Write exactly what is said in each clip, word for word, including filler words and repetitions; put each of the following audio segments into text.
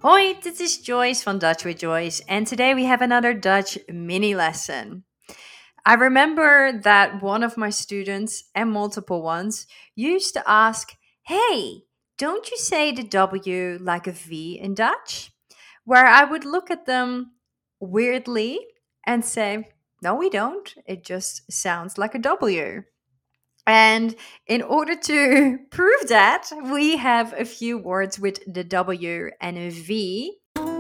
Hoi, this is Joyce from Dutch with Joyce, and today we have another Dutch mini lesson. I remember that one of my students, and multiple ones, used to ask, Hey, don't you say the W like a V in Dutch? Where I would look at them weirdly and say, No, we don't. It just sounds like a W. And in order to prove that, we have a few words with the W and a V.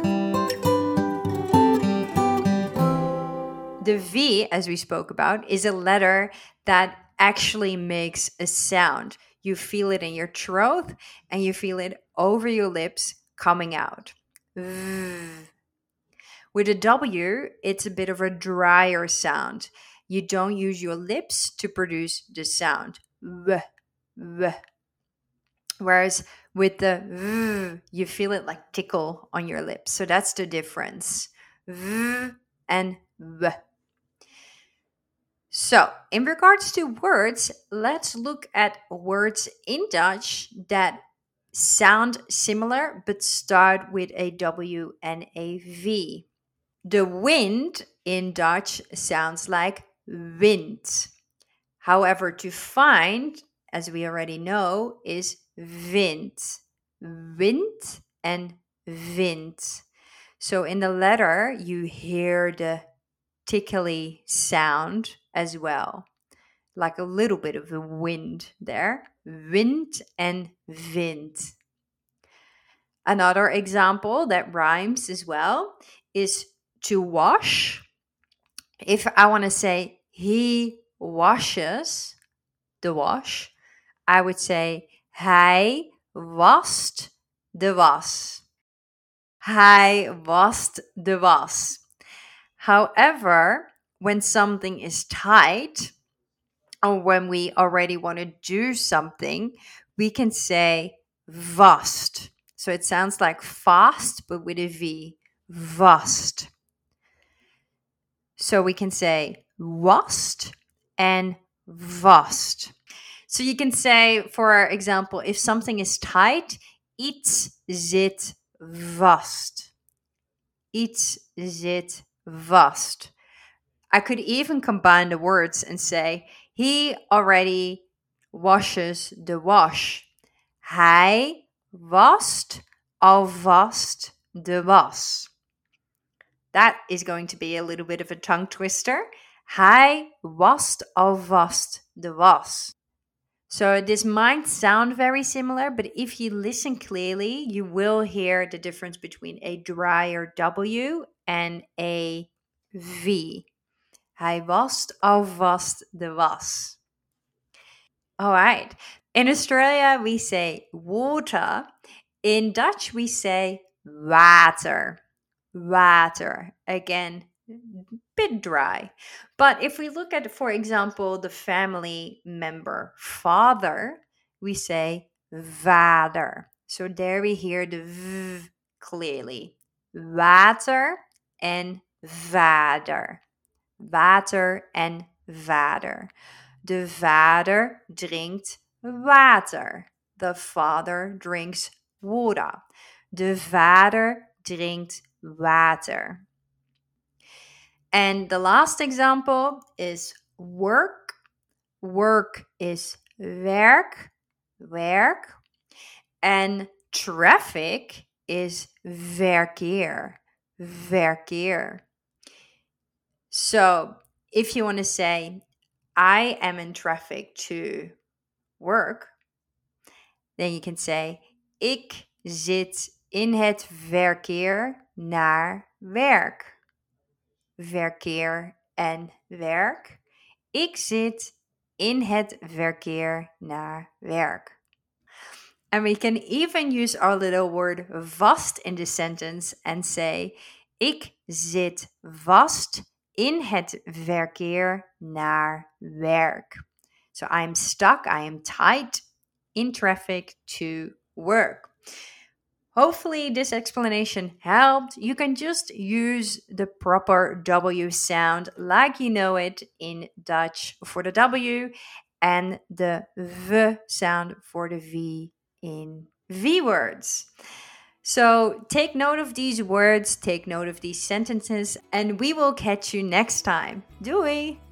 The V, as we spoke about, is a letter that actually makes a sound. You feel it in your throat and you feel it over your lips coming out. V. With a W, it's a bit of a drier sound. You don't use your lips to produce the sound. V, v. Whereas with the V, you feel it like tickle on your lips. So that's the difference. V and V. So, in regards to words, let's look at words in Dutch that sound similar but start with a W and a V. The wind in Dutch sounds like wind. However, to find, as we already know, is wind. Wind and wind. So, in the letter, you hear the tickly sound as well, like a little bit of a wind there. Wind and wind. Another example that rhymes as well is to wash. If I want to say he washes the wash, I would say hij wast de was. Hij wast de was. However, when something is tight, or when we already want to do something, we can say vast. So it sounds like fast, but with a V. Vast. So we can say wast and vast. So you can say, for example, if something is tight, iets zit vast. Iets zit vast. I could even combine the words and say, he already washes the wash. Hij wast alvast de was. That is going to be a little bit of a tongue twister. Hij wast alvast de was. So this might sound very similar, but if you listen clearly, you will hear the difference between a drier W and a V. Hij wast alvast de was. All right. In Australia, we say water. In Dutch, we say water. Water. Again, bit dry. But if we look at, for example, the family member father, we say vader. So there we hear the v clearly. Water and vader. Water en vader. De vader drinkt water. The father drinks water. De vader drinkt water. And the last example is work. Work is werk, werk. And traffic is verkeer, verkeer. So if you want to say, I am in traffic to work, then you can say, ik zit in het verkeer naar werk. Verkeer en werk. Ik zit in het verkeer naar werk. And we can even use our little word vast in this sentence and say, ik zit vast in het verkeer naar werk. So I'm stuck, I am tight in traffic to work. Hopefully this explanation helped. You can just use the proper W sound like you know it in Dutch for the W and the V sound for the V in V words. So take note of these words, take note of these sentences, and we will catch you next time. Doei!